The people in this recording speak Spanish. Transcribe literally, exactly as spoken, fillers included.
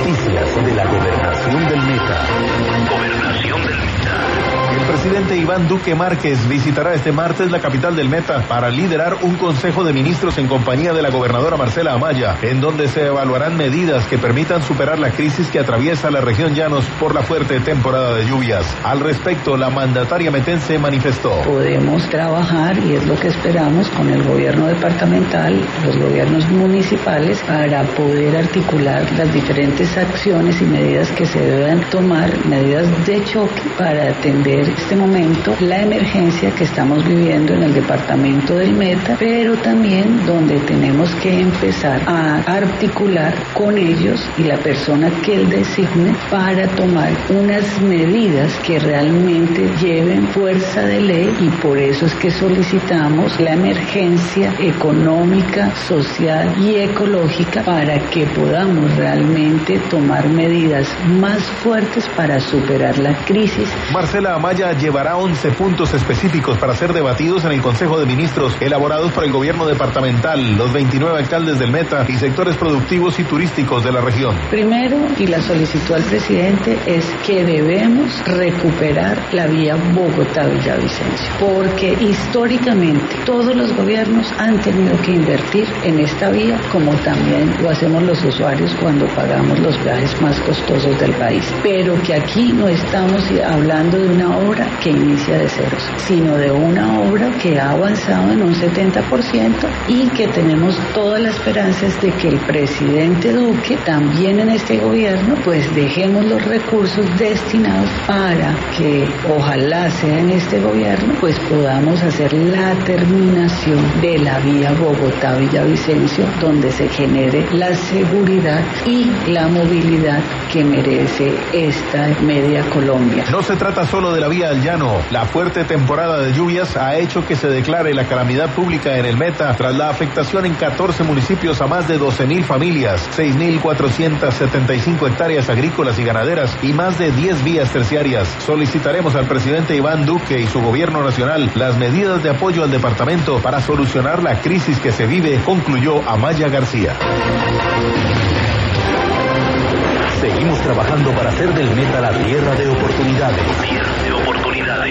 Noticias de la Gobernación del Meta. Gobernación del Meta. El presidente Iván Duque Márquez visitará este martes la capital del Meta para liderar un consejo de ministros en compañía de la gobernadora Marcela Amaya, en donde se evaluarán medidas que permitan superar la crisis que atraviesa la región Llanos por la fuerte temporada de lluvias. Al respecto, la mandataria metense manifestó: podemos trabajar, y es lo que esperamos, con el gobierno departamental, los gobiernos municipales, para poder articular las diferentes acciones y medidas que se deban tomar, medidas de choque para atender este momento la emergencia que estamos viviendo en el departamento del Meta, pero también donde tenemos que empezar a articular con ellos y la persona que él designe para tomar unas medidas que realmente lleven fuerza de ley, y por eso es que solicitamos la emergencia económica, social y ecológica para que podamos realmente tomar medidas más fuertes para superar la crisis. Marcela Amaya llevará once puntos específicos para ser debatidos en el Consejo de Ministros, elaborados por el gobierno departamental, los veintinueve alcaldes del Meta y sectores productivos y turísticos de la región. Primero, y la solicitud al presidente, es que debemos recuperar la vía Bogotá-Villavicencio, porque históricamente todos los gobiernos han tenido que invertir en esta vía, como también lo hacemos los usuarios cuando pagamos los viajes más costosos del país, pero que aquí no estamos hablando de una obra que inicia de ceros, sino de una obra que ha avanzado en un setenta por ciento y que tenemos todas las esperanzas de que el presidente Duque, también en este gobierno, pues dejemos los recursos destinados para que, ojalá sea en este gobierno, pues podamos hacer la terminación de la vía Bogotá-Villavicencio, donde se genere la seguridad y la movilidad que merece esta media Colombia. No se trata solo de la vía al llano. La fuerte temporada de lluvias ha hecho que se declare la calamidad pública en el Meta tras la afectación en catorce municipios a más de doce mil familias, seis mil cuatrocientas setenta y cinco hectáreas agrícolas y ganaderas y más de diez vías terciarias. Solicitaremos al presidente Iván Duque y su gobierno nacional las medidas de apoyo al departamento para solucionar la crisis que se vive, concluyó Amaya García. Seguimos trabajando para hacer del Meta la tierra de oportunidades. Tierra de oportunidades.